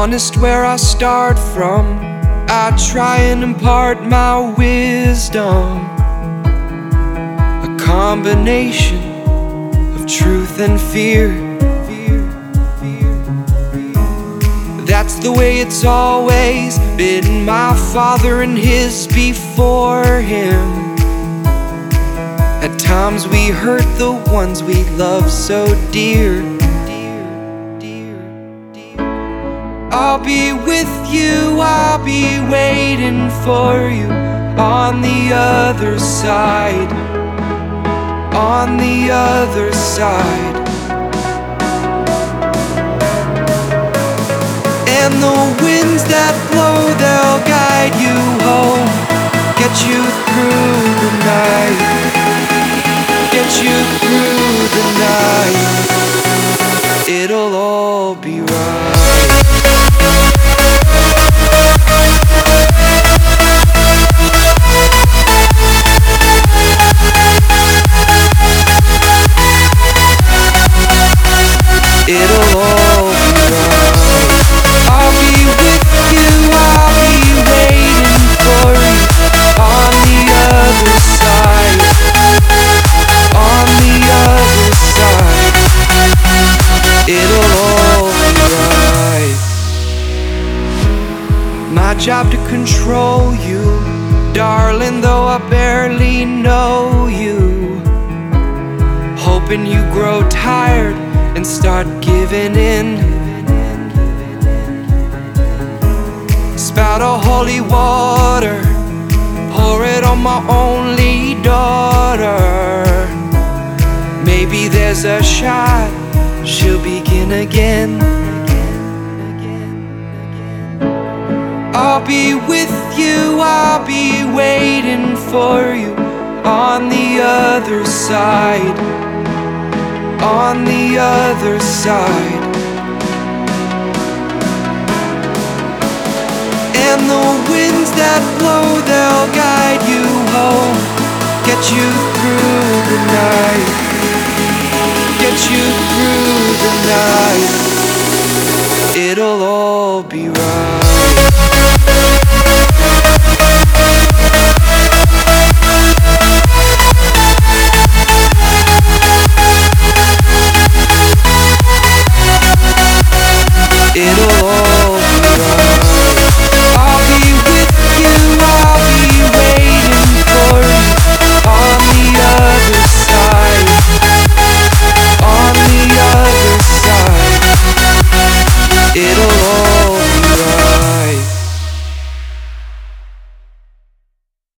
honest where I start from. I try and impart my wisdom, a combination of truth and fear. That's the way it's always been. My father and his before him. At times we hurt the ones we love so dear. I'll be with you, I'll be waiting for you on the other side, on the other side. And the winds that blow, they'll guide you home, get you through the night, get you through the night. It'll all be right. It'll all be right. I'll be with you, I'll be waiting for you on the other side, on the other side. It'll all be right. My job to control you, darling, though I barely know you. Hoping you grow tired and start giving in. Spout a holy water, pour it on my only daughter. Maybe there's a shot, she'll begin again. I'll be with you, I'll be waiting for you on the other side, on the other side. And the winds that blow, they'll guide you home, get you through the night, get you through